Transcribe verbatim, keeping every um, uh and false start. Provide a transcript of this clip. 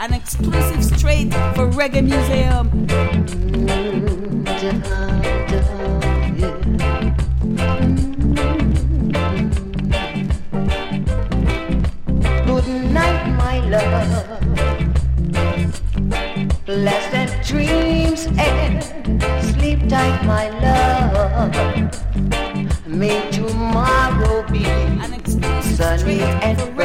an exclusive straight for Reggae Museum. Good night, my love. Pleasant dreams and sleep tight, my love. May tomorrow be sunny and